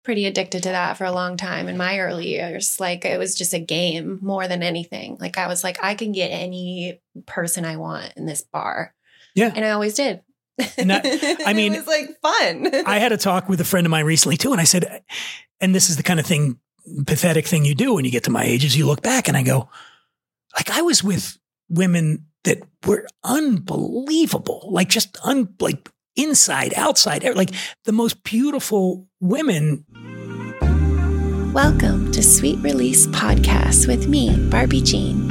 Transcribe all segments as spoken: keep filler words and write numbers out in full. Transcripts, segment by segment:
pretty addicted to that for a long time in my early years. Like it was just a game more than anything. Like I was like, I can get any person I want in this bar. Yeah. And I always did. And that, I mean, it was like fun. I had a talk with a friend of mine recently too. And I said, and this is the kind of thing, pathetic thing you do when you get to my age is you look back and I go, like I was with women that were unbelievable, like just un, like inside, outside, like the most beautiful women. Welcome to Sweet Release Podcast with me, Barbie Jean.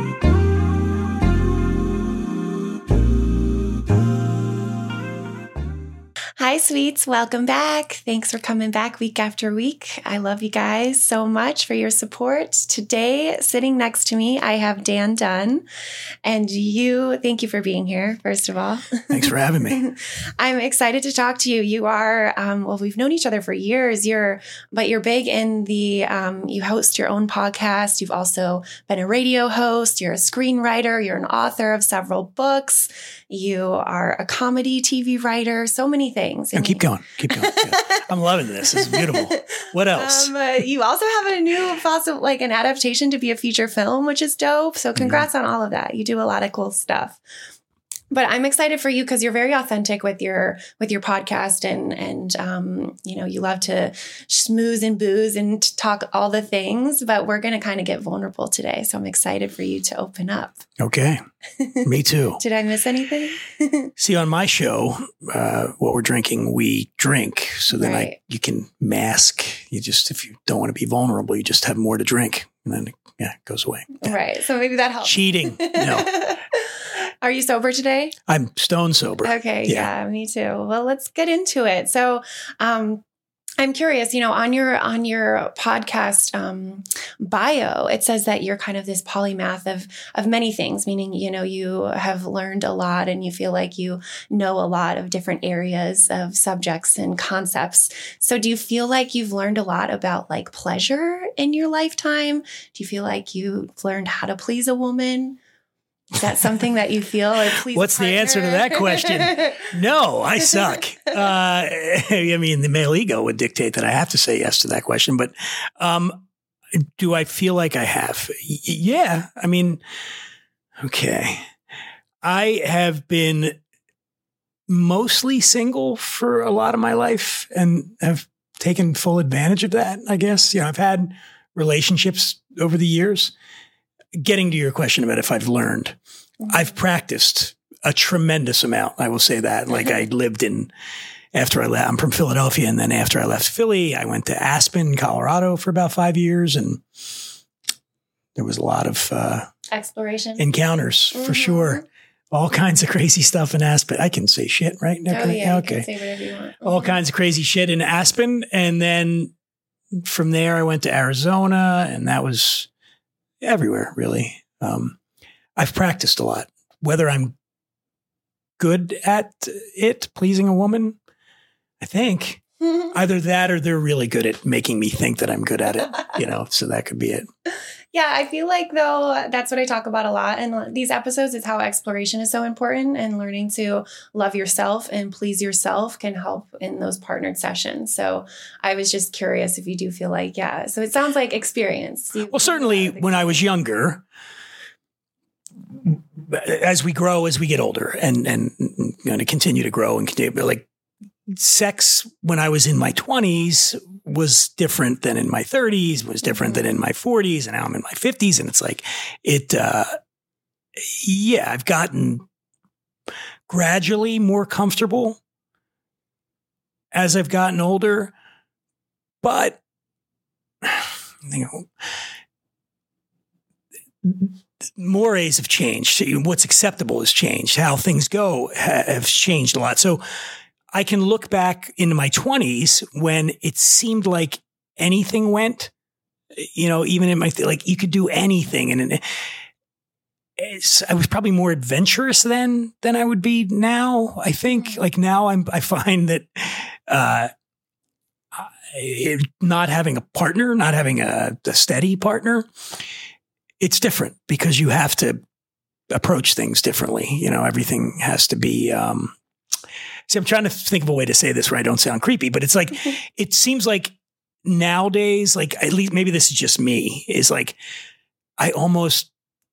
Hi, sweets. Welcome back. Thanks for coming back week after week. I love you guys so much for your support. Today, sitting next to me, I have Dan Dunn. And you, thank you for being here, first of all. Thanks for having me. I'm excited to talk to you. You are, um, well, we've known each other for years. You're, but you're big in the, um, you host your own podcast. You've also been a radio host. You're a screenwriter. You're an author of several books. You are a comedy T V writer. So many things. No, keep going. Keep going. Yeah. I'm loving this. This is beautiful. What else? Um, uh, you also have a new, possible, like an adaptation to be a feature film, which is dope. So congrats mm-hmm. on all of that. You do a lot of cool stuff. But I'm excited for you because you're very authentic with your with your podcast, and and um, you know, you love to schmooze and booze and talk all the things. But we're going to kind of get vulnerable today, so I'm excited for you to open up. Okay, me too. Did I miss anything? See, on my show, uh, what we're drinking, we drink, so then right. I you can mask. You just if you don't want to be vulnerable, you just have more to drink, and then yeah, it goes away. Yeah. Right. So maybe that helps. Cheating. No. Are you sober today? I'm stone sober. Okay. Yeah. yeah, me too. Well, let's get into it. So, um, I'm curious, you know, on your, on your podcast, um, bio, it says that you're kind of this polymath of, of many things, meaning, you know, you have learned a lot and you feel like you know a lot of different areas of subjects and concepts. So do you feel like you've learned a lot about like pleasure in your lifetime? Do you feel like you've learned how to please a woman? Is that something that you feel? Or please What's the answer to that question? No, I suck. Uh, I mean, the male ego would dictate that I have to say yes to that question. But um, do I feel like I have? Y- yeah. I mean, okay. I have been mostly single for a lot of my life and have taken full advantage of that, I guess. You know, I've had relationships over the years. Getting to your question about if I've learned, mm-hmm. I've practiced a tremendous amount. I will say that. Like I lived in, after I left, I'm from Philadelphia. And then after I left Philly, I went to Aspen, Colorado for about five years. And there was a lot of uh, exploration encounters mm-hmm. for sure. All kinds of crazy stuff in Aspen. I can say shit, right? Oh, yeah, yeah. Okay. You can say whatever you want. All mm-hmm. kinds of crazy shit in Aspen. And then from there, I went to Arizona, and that was everywhere, really. Um, I've practiced a lot. Whether I'm good at it, pleasing a woman, I think. Either that or they're really good at making me think that I'm good at it, you know, so that could be it. Yeah, I feel like, though, that's what I talk about a lot in these episodes is how exploration is so important, and learning to love yourself and please yourself can help in those partnered sessions. So I was just curious if you do feel like, yeah. So it sounds like experience. You, well, certainly when I was younger, as we grow, as we get older and, and going to continue to grow and continue, like sex when I was in my twenties was different than in my thirties, was different mm-hmm. than in my forties, and now I'm in my fifties. And it's like, it, uh, yeah, I've gotten gradually more comfortable as I've gotten older, but you know, mores have changed. What's acceptable has changed. How things go ha- have changed a lot. So I can look back into my twenties when it seemed like anything went, you know, even in my, th- like you could do anything. And it, it's, I was probably more adventurous then than I would be now. I think like now I'm, I find that, uh, it, not having a partner, not having a, a steady partner, it's different because you have to approach things differently. You know, everything has to be, um, see, I'm trying to think of a way to say this where I don't sound creepy, but it's like, it seems like nowadays, like at least maybe this is just me, is like I almost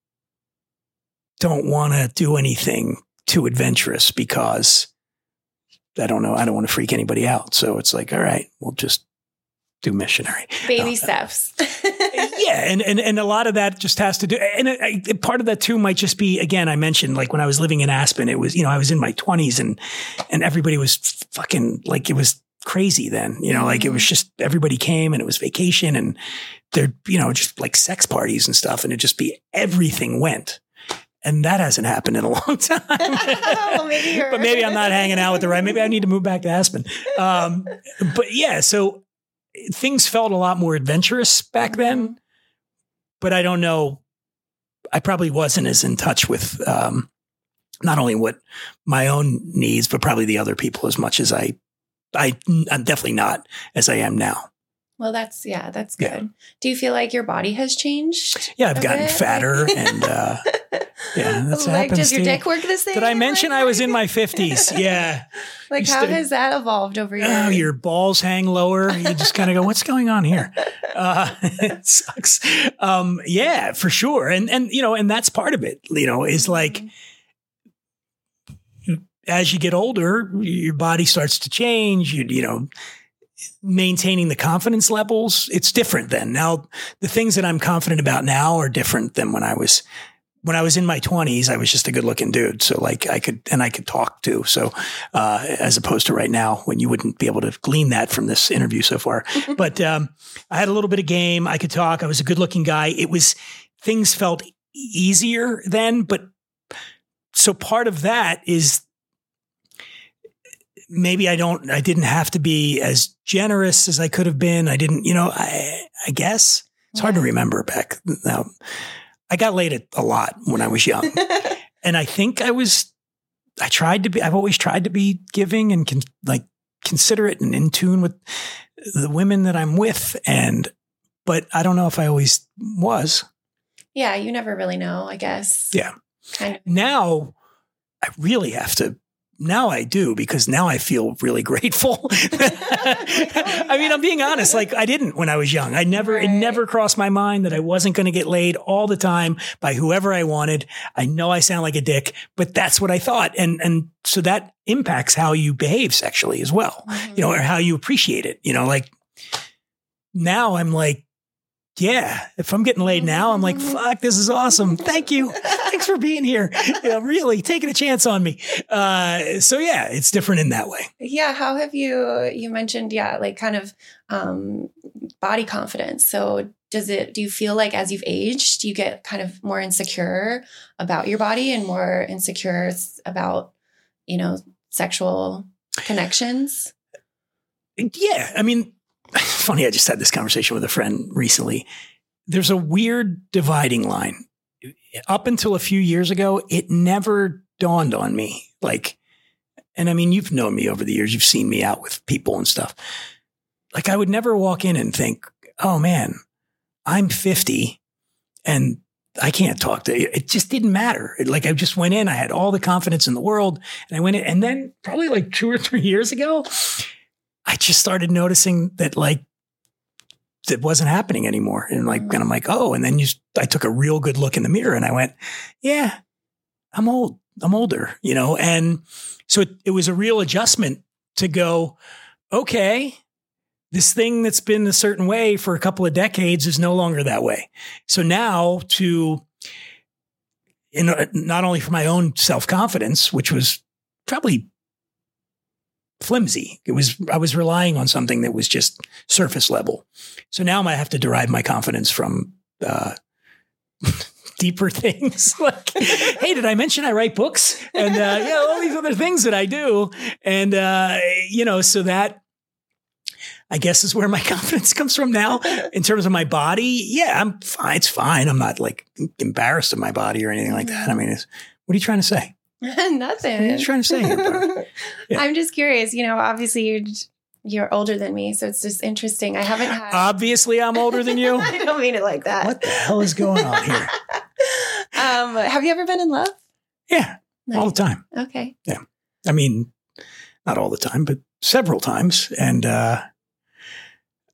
don't want to do anything too adventurous because I don't know. I don't want to freak anybody out. So it's like, all right, we'll just do missionary. Baby uh, steps. yeah. And, and, and a lot of that just has to do. And I, I, part of that too might just be, again, I mentioned like when I was living in Aspen, it was, you know, I was in my twenties and, and everybody was fucking like, it was crazy then, you know, like it was just, everybody came and it was vacation and they're, you know, just like sex parties and stuff. And it just be, everything went. And that hasn't happened in a long time. well, maybe but maybe I'm not hanging out with the right. Maybe I need to move back to Aspen. Um, but yeah, so things felt a lot more adventurous back then. But I don't know. I probably wasn't as in touch with um, not only what my own needs, but probably the other people as much as I. I I'm definitely not as I am now. Well, that's, yeah, that's good. Yeah. Do you feel like your body has changed? Yeah, I've gotten bit? fatter and, uh, yeah, that's like, happens. Does your to dick you. work the same? Did I mention like, I was in my fifties? Yeah. Like, You how st- has that evolved over your Oh, your balls hang lower. You just kind of go, what's going on here? Uh, it sucks. Um, yeah, for sure. And, and, you know, and that's part of it, you know, is like, as you get older, your body starts to change, you, you know, maintaining the confidence levels. It's different then. Now, the things that I'm confident about now are different than when I was, when I was in my twenties, I was just a good looking dude. So like I could, and I could talk too. So, uh, as opposed to right now when you wouldn't be able to glean that from this interview so far, but, um, I had a little bit of game. I could talk. I was a good looking guy. It was, things felt easier then, but so part of that is maybe I don't, I didn't have to be as generous as I could have been. I didn't, you know, I, I guess it's hard to remember back now. I got laid a, a lot when I was young and I think I was, I tried to be, I've always tried to be giving and con, like considerate and in tune with the women that I'm with. And, but I don't know if I always was. Yeah. You never really know, I guess. Yeah. Kind of. Now I really have to. Now I do, because now I feel really grateful. I mean, I'm being honest. Like I didn't when I was young. I never, right. It never crossed my mind that I wasn't going to get laid all the time by whoever I wanted. I know I sound like a dick, but that's what I thought. And, and so that impacts how you behave sexually as well, mm-hmm. you know, or how you appreciate it. You know, like now I'm like, yeah, if I'm getting laid now, I'm like, fuck, this is awesome. Thank you. Thanks for being here. You know, really taking a chance on me. Uh, so yeah, it's different in that way. Yeah. How have you, you mentioned, yeah, like kind of, um, body confidence. So does it, do you feel like as you've aged, you get kind of more insecure about your body and more insecure about, you know, sexual connections? Yeah. I mean, funny, I just had this conversation with a friend recently. There's a weird dividing line. Up until a few years ago, it never dawned on me. Like, and I mean, you've known me over the years. You've seen me out with people and stuff. Like, I would never walk in and think, oh man, I'm fifty and I can't talk to you. It just didn't matter. It, like, I just went in, I had all the confidence in the world and I went in. And then probably like two or three years ago, I just started noticing that like it wasn't happening anymore. And like, and I'm like, oh, and then you, I took a real good look in the mirror and I went, yeah, I'm old, I'm older, you know? And so it, it was a real adjustment to go, okay, this thing that's been a certain way for a couple of decades is no longer that way. So now to, in, not only for my own self-confidence, which was probably flimsy. It was, I was relying on something that was just surface level. So now I have to derive my confidence from, uh, deeper things. Like, hey, did I mention I write books and, uh, yeah, all these other things that I do. And, uh, you know, so that I guess is where my confidence comes from now in terms of my body. Yeah, I'm fine. It's fine. I'm not like embarrassed of my body or anything like that. I mean, it's, what are you trying to say? Nothing. What are you trying to say here? Yeah. I'm just curious. You know, obviously you're you're older than me, so it's just interesting. I haven't had. Obviously, I'm older than you. I don't mean it like that. What the hell is going on here? um, have you ever been in love? Yeah, nice. All the time. Okay. Yeah, I mean, not all the time, but several times, and uh,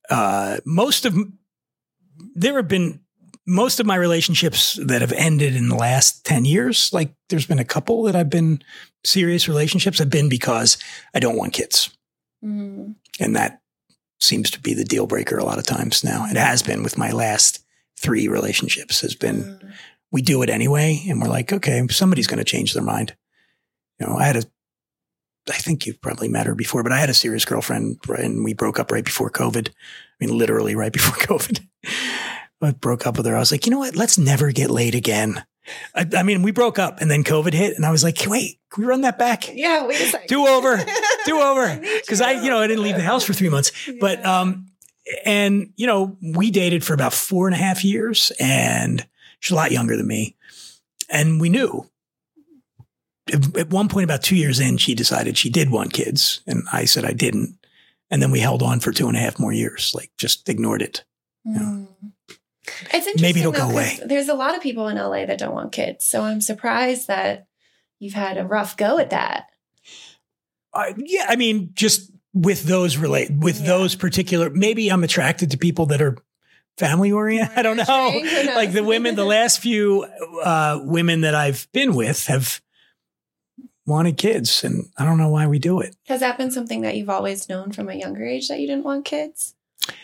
uh, most of there have been most of my relationships that have ended in the last ten years. Like there's been a couple that I've been serious relationships have been because I don't want kids. Mm. And that seems to be the deal breaker a lot of times now. It has been with my last three relationships has been, mm. we do it anyway. And we're like, okay, somebody's going to change their mind. You know, I had a, I think you've probably met her before, but I had a serious girlfriend and we broke up right before COVID. I mean, literally right before COVID. I broke up with her. I was like, you know what? Let's never get laid again. I, I mean, we broke up and then COVID hit and I was like, wait, can we run that back? Yeah, wait a second. Do over, do over. Cause I, you know, I didn't leave the house for three months, yeah. but, um, and you know, we dated for about four and a half years and she's a lot younger than me. And we knew at one point, about two years in, she decided she did want kids and I said I didn't. And then we held on for two and a half more years, like just ignored it. Mm. You know? It's interesting. Maybe it'll though, go away. There's a lot of people in L A that don't want kids. So I'm surprised that you've had a rough go at that. Uh, yeah. I mean, just with those relate with yeah. those particular, maybe I'm attracted to people that are family oriented. I don't know. Like the women, the last few uh, women that I've been with have wanted kids. And I don't know why we do it. Has that been something that you've always known from a younger age that you didn't want kids?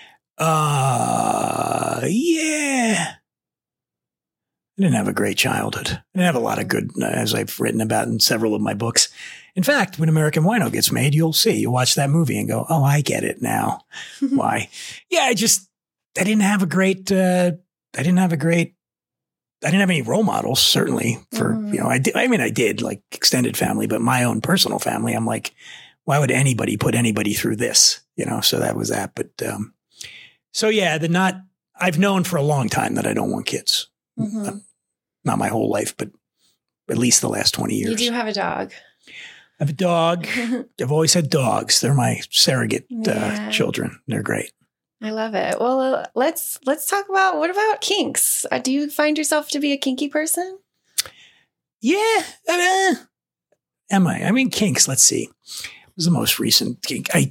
Uh, yeah. I didn't have a great childhood. I didn't have a lot of good, as I've written about in several of my books. In fact, when American Wino gets made, you'll see, you'll watch that movie and go, oh, I get it now. Why? Yeah, I just, I didn't have a great, uh, I didn't have a great, I didn't have any role models, certainly for, mm. you know, I did, I mean, I did like extended family, but my own personal family, I'm like, why would anybody put anybody through this? You know, so that was that. But, um, so yeah, the not, I've known for a long time that I don't want kids. Mm-hmm. Uh, not my whole life, but at least the last twenty years. You do have a dog. I have a dog. I've always had dogs. They're my surrogate yeah. uh, children. They're great. I love it. Well, uh, let's, let's talk about, what about kinks? Uh, do you find yourself to be a kinky person? Yeah. Uh, am I? I mean, kinks, let's see. What was the most recent kink? I,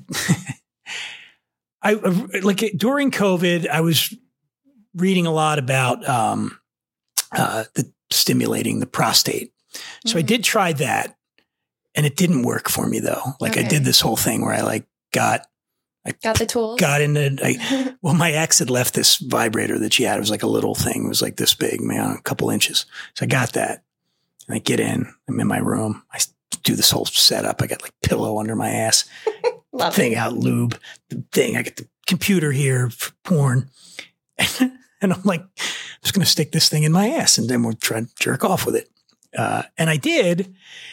I like during COVID, I was reading a lot about um, uh, the stimulating the prostate. So mm-hmm. I did try that and it didn't work for me though. Like okay. I did this whole thing where I like got, I got the tools, got into, I, well, my ex had left this vibrator that she had. It was like a little thing. It was like this big, man, a couple inches. So I got that and I get in, I'm in my room. I do this whole setup. I got like pillow under my ass. Love thing it. out lube, the thing. I get the computer here for porn. And I'm like, I'm just going to stick this thing in my ass and then we'll try to jerk off with it. Uh, and I did.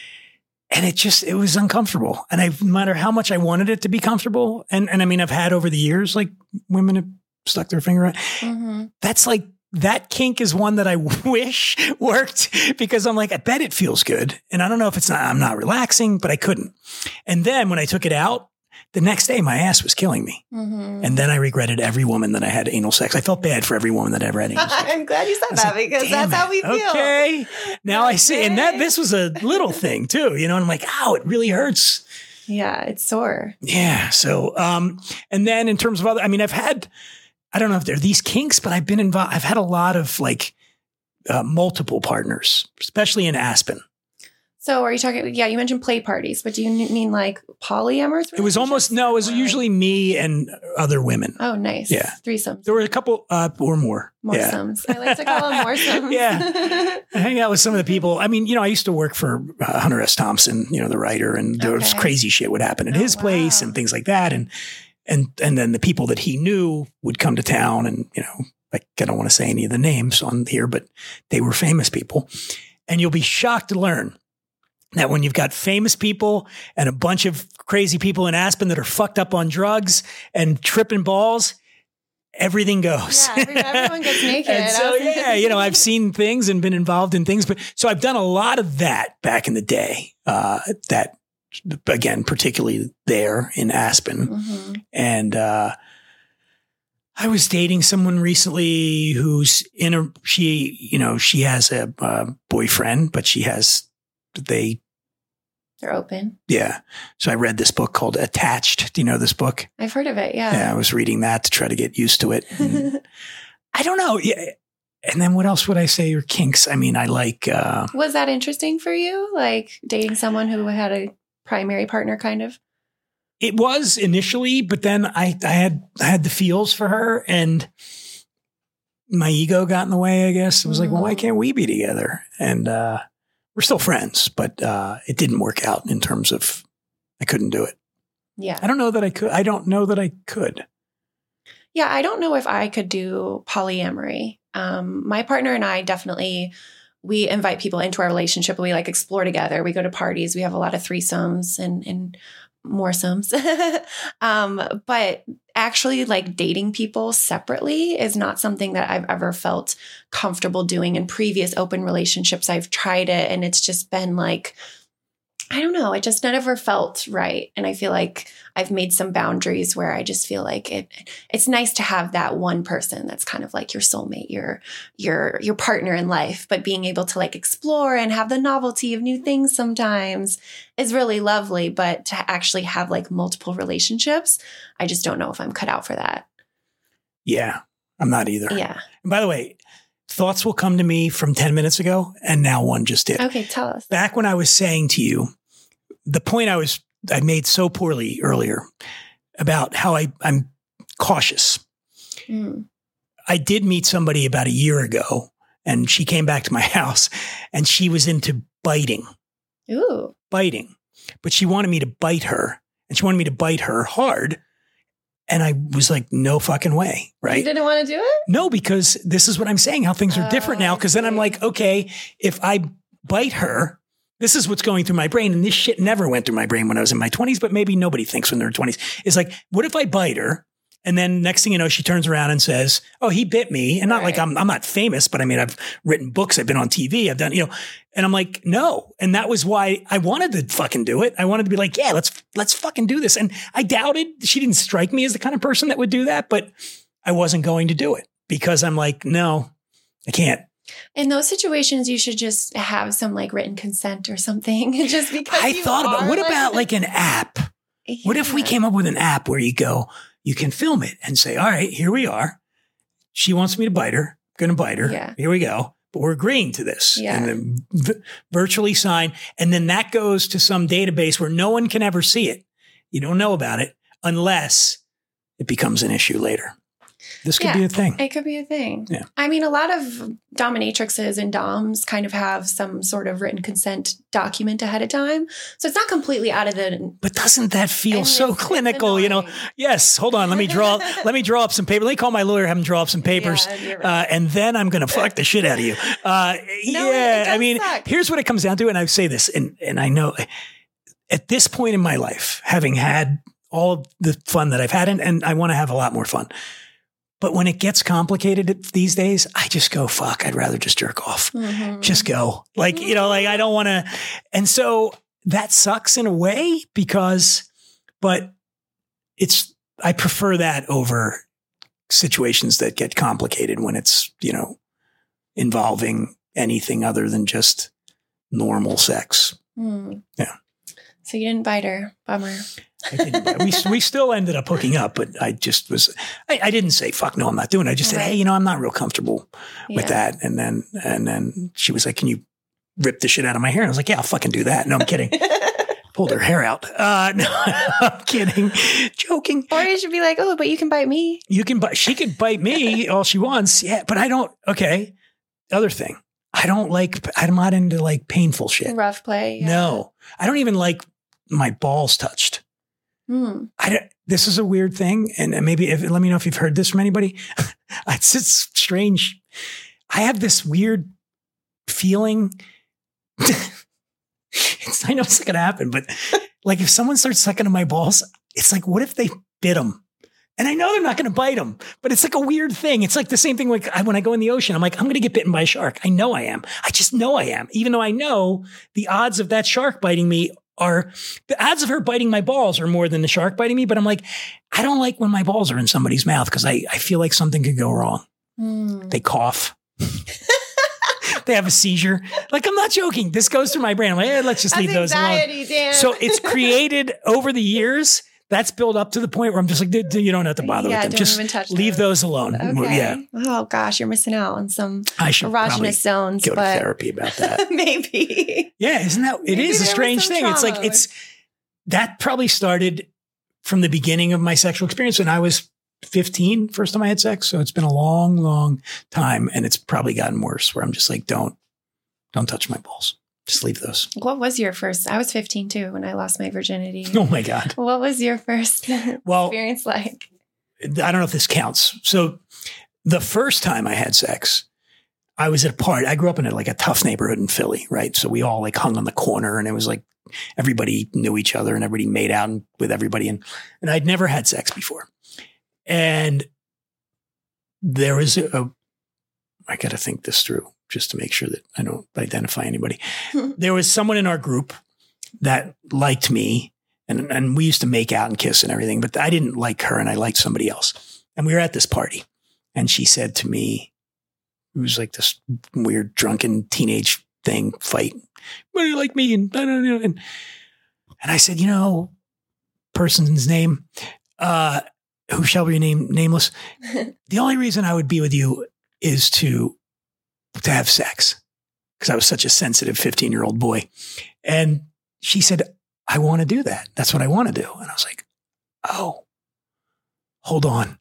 And it just, it was uncomfortable. And I, no matter how much I wanted it to be comfortable. And, and I mean, I've had over the years, like women have stuck their finger out. Mm-hmm. That's like, that kink is one that I wish worked because I'm like, I bet it feels good. And I don't know if it's not, I'm not relaxing, but I couldn't. And then when I took it out, the next day my ass was killing me. Mm-hmm. And then I regretted every woman that I had anal sex. I felt bad for every woman that I ever had anal sex. I'm glad you said that like, because that's it. How we feel. Okay. Now okay. I see. And that this was a little thing too, you know, and I'm like, ow, it really hurts. Yeah, it's sore. Yeah. So, um, and then in terms of other, I mean, I've had, I don't know if they're these kinks, but I've been involved. I've had a lot of like uh, multiple partners, especially in Aspen. So are you talking, yeah, you mentioned play parties, but do you mean like polyamorous? It was almost, no, it was usually me and other women. Oh, nice. Yeah. Threesomes. There were a couple uh, or more. Moresomes. Yeah. I like to call them moresomes. Yeah. I hang out with some of the people. I mean, you know, I used to work for uh, Hunter S. Thompson, you know, the writer, and there okay. was crazy shit would happen at oh, his wow. place and things like that. And, and, and then the people that he knew would come to town and, you know, like, I don't want to say any of the names on here, but they were famous people. And you'll be shocked to learn that when you've got famous people and a bunch of crazy people in Aspen that are fucked up on drugs and tripping balls, everything goes. Yeah, everyone gets naked. And so, yeah, you know, I've seen things and been involved in things, but so I've done a lot of that back in the day. Uh, that again, particularly there in Aspen. Mm-hmm. And, uh, I was dating someone recently who's in a, she, you know, she has a uh, boyfriend, but she has, they They're open. Yeah. So I read this book called Attached. Do you know this book? I've heard of it. Yeah. Yeah. I was reading that to try to get used to it. I don't know. Yeah. And then what else would I say are kinks? I mean, I like. Uh, was that interesting for you? Like dating someone who had a primary partner kind of? It was initially, but then I, I had I had the feels for her and my ego got in the way, I guess. It was like, well, why can't we be together? And uh, we're still friends, but uh, it didn't work out in terms of I couldn't do it. Yeah. I don't know that I could. I don't know that I could. Yeah, I don't know if I could do polyamory. Um, my partner and I definitely, we invite people into our relationship. We like explore together. We go to parties. We have a lot of threesomes and, and more sums. um, but actually like dating people separately is not something that I've ever felt comfortable doing. In previous open relationships, I've tried it and it's just been like, I don't know. It just never felt right. And I feel like I've made some boundaries where I just feel like it, it's nice to have that one person that's kind of like your soulmate, your, your, your partner in life, but being able to like explore and have the novelty of new things sometimes is really lovely. But to actually have like multiple relationships, I just don't know if I'm cut out for that. Yeah, I'm not either. Yeah. And by the way, thoughts will come to me from ten minutes ago, and now one just did. Okay, tell us. Back when I was saying to you, the point I was I made so poorly earlier about how I, I'm cautious. Mm. I did meet somebody about a year ago, and she came back to my house, and she was into biting. Ooh. Biting. But she wanted me to bite her, and she wanted me to bite her hard. And I was like, no fucking way, right? You didn't want to do it? No, because this is what I'm saying, how things are oh, different now. Because then I'm like, okay, if I bite her, this is what's going through my brain. And this shit never went through my brain when I was in my twenties, but maybe nobody thinks when they're twenties. It's like, what if I bite her? And then next thing you know, she turns around and says, oh, he bit me. And not right. like I'm, I'm not famous, but I mean, I've written books. I've been on T V. I've done, you know, and I'm like, no. And that was why I wanted to fucking do it. I wanted to be like, yeah, let's, let's fucking do this. And I doubted she didn't strike me as the kind of person that would do that, but I wasn't going to do it because I'm like, no, I can't. In those situations, you should just have some like written consent or something. Just because I you thought about, what like, about like an app? Yeah. What if we came up with an app where you go, you can film it and say, all right, here we are. She wants me to bite her. I'm going to bite her. Yeah. Here we go. But we're agreeing to this. Yeah. And then v- virtually sign. And then that goes to some database where no one can ever see it. You don't know about it unless it becomes an issue later. This could yeah, be a thing. It could be a thing. Yeah. I mean, a lot of dominatrixes and doms kind of have some sort of written consent document ahead of time. So it's not completely out of the... But doesn't that feel so it's, clinical, it's you know? Yes. Hold on. Let me draw, let me draw up some paper. Let me call my lawyer, have him draw up some papers. Yeah, right. uh, and then I'm going to fuck the shit out of you. Uh, no, yeah. I mean, suck. Here's what it comes down to. And I say this, and, and I know at this point in my life, having had all of the fun that I've had, and, and I want to have a lot more fun. But when it gets complicated these days, I just go, fuck, I'd rather just jerk off. Mm-hmm. Just go. Like, you know, like I don't want to. And so that sucks in a way because, but it's, I prefer that over situations that get complicated when it's, you know, involving anything other than just normal sex. Mm. Yeah. So you didn't bite her. Bummer. I didn't, we we still ended up hooking up, but I just was, I, I didn't say, fuck no, I'm not doing it. I just right. said, hey, you know, I'm not real comfortable yeah. with that. And then, and then she was like, can you rip the shit out of my hair? And I was like, yeah, I'll fucking do that. No, I'm kidding. Pulled her hair out. Uh, no, I'm kidding. Joking. Or you should be like, oh, but you can bite me. You can bite, she can bite me all she wants. Yeah. But I don't, okay. Other thing. I don't like, I'm not into like painful shit. Rough play. Yeah. No, I don't even like my balls touched. Hmm. I don't, this is a weird thing. And maybe if, let me know if you've heard this from anybody. it's, it's strange. I have this weird feeling. it's, I know it's not going to happen, but like if someone starts sucking on my balls, it's like, what if they bit them? And I know they're not going to bite them, but it's like a weird thing. It's like the same thing like I, when I go in the ocean, I'm like, I'm going to get bitten by a shark. I know I am. I just know I am. Even though I know the odds of that shark biting me are, the odds of her biting my balls are more than the shark biting me. But I'm like, I don't like when my balls are in somebody's mouth because I, I feel like something could go wrong. Mm. They cough. they have a seizure. Like, I'm not joking. This goes through my brain. I'm like, eh, let's just That's leave those anxiety, alone. Dan. So it's created over the years. That's built up to the point where I'm just like, dude, you don't have to bother yeah, with them. don't Just even touch leave those. those alone. Okay. Yeah. Oh gosh, you're missing out on some I should probably erogenous zones. go to but therapy about that. maybe. Yeah, isn't that? It Maybe is a there was strange some thing. It's like trauma. it's that probably started from the beginning of my sexual experience when I was fifteen. First time I had sex, so it's been a long, long time, and it's probably gotten worse. Where I'm just like, don't, don't touch my balls. Just leave those. What was your first? I was fifteen too when I lost my virginity. Oh my God. What was your first Well, experience like? I don't know if this counts. So the first time I had sex, I was at a party. I grew up in a, like a tough neighborhood in Philly, right? So we all like hung on the corner, and it was like everybody knew each other and everybody made out with everybody. And, and I'd never had sex before. And there was a, a I got to think this through just to make sure that I don't identify anybody. There was someone in our group that liked me, and, and we used to make out and kiss and everything, but I didn't like her and I liked somebody else. And we were at this party, and she said to me, it was like this weird drunken teenage thing fight. What do you like me? And I don't know. And, and I said, you know, person's name, uh, who shall be named nameless. The only reason I would be with you is to, to have sex, because I was such a sensitive fifteen year old boy. And she said, I want to do that. That's what I want to do. And I was like, oh, hold on.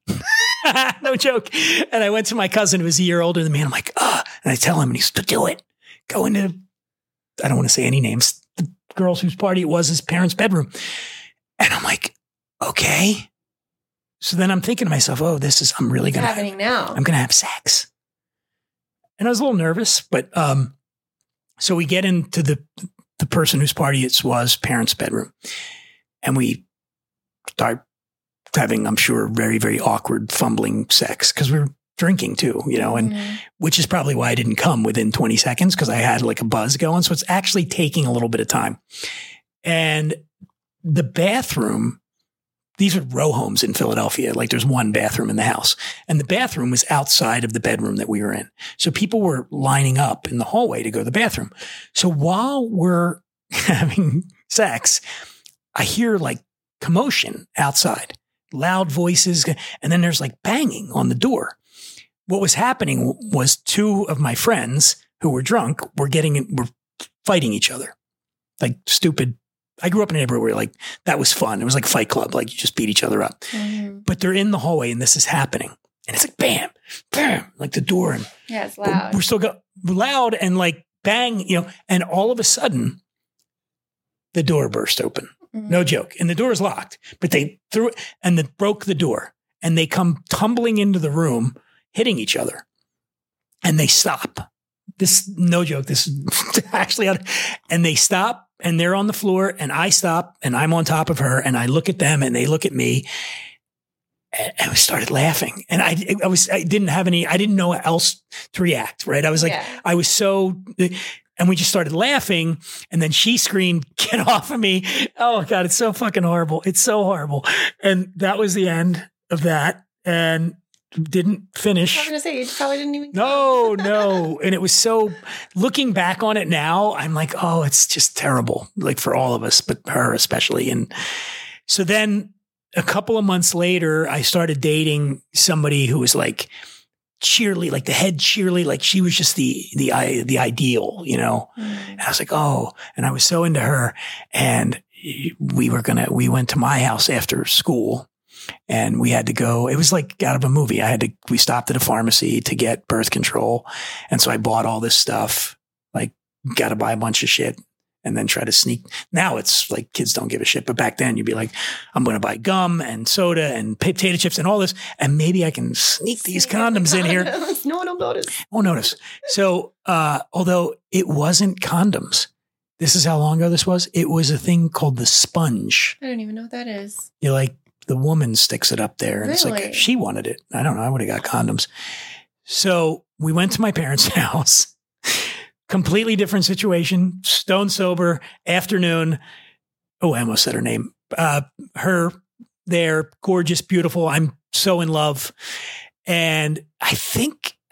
No joke. And I went to my cousin who was a year older than me. And I'm like, ah, and I tell him, and he's to do it. Go into, I don't want to say any names, the girls whose party it was, his parents' bedroom. And I'm like, okay. So then I'm thinking to myself, oh, this is, I'm really going to, happening now. I'm going to have sex. And I was a little nervous, but, um, so we get into the, the person whose party it was, parents' bedroom. And we start having, I'm sure, very, very awkward fumbling sex, because we were drinking too, you know, and Mm-hmm. which is probably why I didn't come within twenty seconds, because I had like a buzz going. So it's actually taking a little bit of time. And the bathroom, these are row homes in Philadelphia. Like there's one bathroom in the house, and the bathroom was outside of the bedroom that we were in. So people were lining up in the hallway to go to the bathroom. So while we're having sex, I hear like commotion outside, loud voices. And then there's like banging on the door. What was happening was two of my friends who were drunk were getting, were fighting each other. Like stupid. I grew up in a neighborhood where like that was fun. It was like Fight Club. Like you just beat each other up. Mm-hmm. But they're in the hallway and this is happening. And it's like bam, bam, like the door. And Yeah, it's loud. we're still go loud and like bang, you know, and all of a sudden the door burst open. Mm-hmm. No joke. And the door is locked, but they threw it and they broke the door, and they come tumbling into the room, hitting each other, and they stop. This, no joke. This is actually, and they stop and they're on the floor, and I stop and I'm on top of her, and I look at them and they look at me, and we started laughing. And I, I was, I didn't have any, I didn't know how else to react. Right. I was like, Yeah. I was so, and we just started laughing. And then she screamed, get off of me. Oh God, it's so fucking horrible. It's so horrible. And that was the end of that. And didn't I was finish. going to say, you probably didn't even. No, no. And it was so, looking back on it now, I'm like, oh, it's just terrible. Like for all of us, but her especially. And so then a couple of months later, I started dating somebody who was like cheerly, like the head cheerly, like she was just the, the, the ideal, you know? Mm. And I was like, oh, and I was so into her, and we were going to, we went to my house after school. And we had to go, it was like out of a movie. I had to, we stopped at a pharmacy to get birth control. And so I bought all this stuff, like got to buy a bunch of shit and then try to sneak. Now it's like kids don't give a shit. But back then you'd be like, I'm going to buy gum and soda and potato chips and all this. And maybe I can sneak these condoms in here. No one will notice. Won't notice. So, uh, although it wasn't condoms, this is how long ago this was. It was a thing called the sponge. I don't even know what that is. You're like, the woman sticks it up there, and it's Really? like, she wanted it. I don't know. I would have got condoms. So we went to my parents' house, completely different situation, stone sober, afternoon. Oh, I almost said her name. Uh, her there, gorgeous, beautiful. I'm so in love. And I think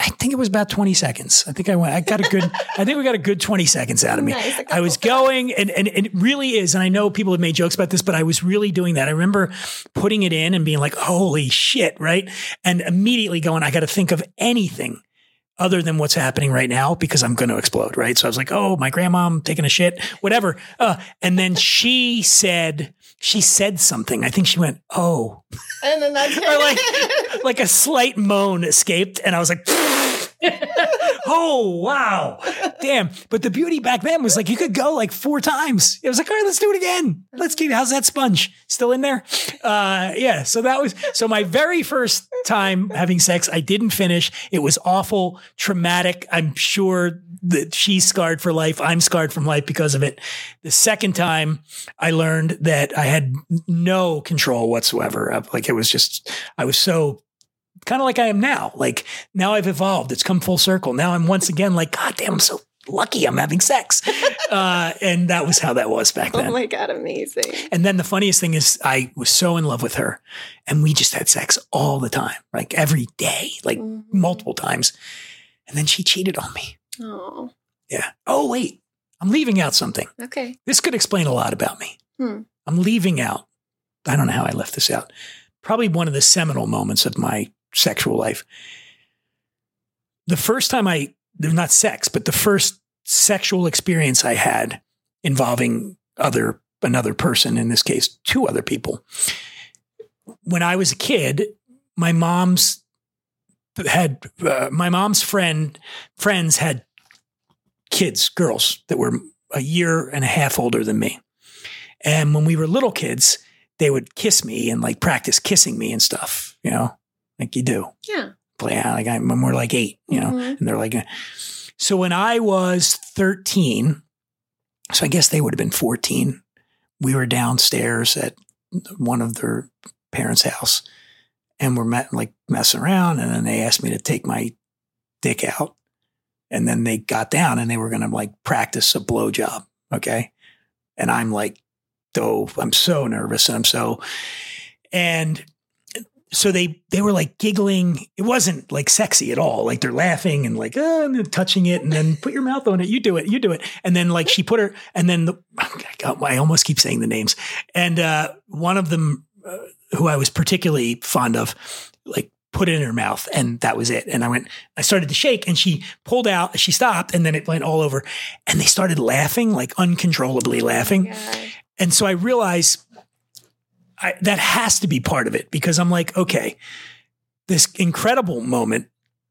I think it was about twenty seconds. I think I went, I got a good, I think we got a good twenty seconds out of me. Nice, I was going and, and, and it really is. And I know people have made jokes about this, but I was really doing that. I remember putting it in and being like, holy shit. Right. And immediately going, I got to think of anything other than what's happening right now because I'm going to explode. Right. So I was like, oh, my grandma, I'm taking a shit, whatever. Uh, and then she said, she said something. I think she went, oh, and then that's or like, like a slight moan escaped. And I was like, oh, wow. Damn. But the beauty back then was like, you could go like four times. It was like, all right, let's do it again. Let's keep, how's that sponge? Still in there? Uh, yeah. So that was, so my very first time having sex, I didn't finish. It was awful, traumatic. I'm sure that she's scarred for life. I'm scarred from life because of it. The second time I learned that I had no control whatsoever. Like it was just, I was so kind of like I am now. Like now I've evolved. It's come full circle. Now I'm once again like, God damn, I'm so lucky I'm having sex. Uh, and that was how that was back then. Oh my God, amazing. And then the funniest thing is I was so in love with her and we just had sex all the time, like every day, like mm-hmm. multiple times. And then she cheated on me. Oh. Yeah. Oh, wait, I'm leaving out something. Okay. This could explain a lot about me. Hmm. I'm leaving out. I don't know how I left this out. Probably one of the seminal moments of my sexual life. The first time I, not sex, but the first sexual experience I had involving other, another person, in this case, two other people. When I was a kid, my mom's had, uh, my mom's friend, friends had kids, girls that were a year and a half older than me. And when we were little kids, they would kiss me and like practice kissing me and stuff, you know, like you do. Yeah. Play out like I'm, when we're like eight, you know, mm-hmm. and they're like, so when I was thirteen, so I guess they would have been fourteen, we were downstairs at one of their parents' house and we're met, like messing around. And then they asked me to take my dick out. And then they got down and they were going to like practice a blowjob. Okay. And I'm like, oh, I'm so nervous. And I'm so, and so they, they were like giggling. It wasn't like sexy at all. Like they're laughing and like, oh, and touching it and then put your mouth on it. You do it. You do it. And then like she put her, and then the, I almost keep saying the names. And uh, one of them uh, who I was particularly fond of, like put it in her mouth and that was it. And I went, I started to shake and she pulled out, she stopped and then it went all over and they started laughing, like uncontrollably laughing. Oh, and so I realized I, that has to be part of it because I'm like, okay, this incredible moment